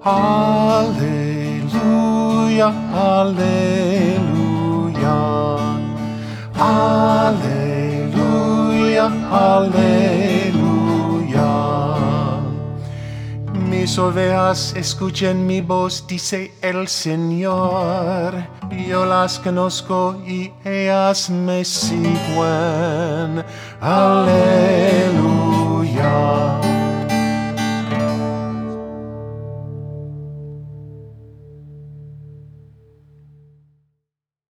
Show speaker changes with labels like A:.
A: Aleluya, aleluya, aleluya, aleluya. Mis ovejas escuchen mi voz, dice el Señor. Yo las conozco y ellas me siguen. Aleluya.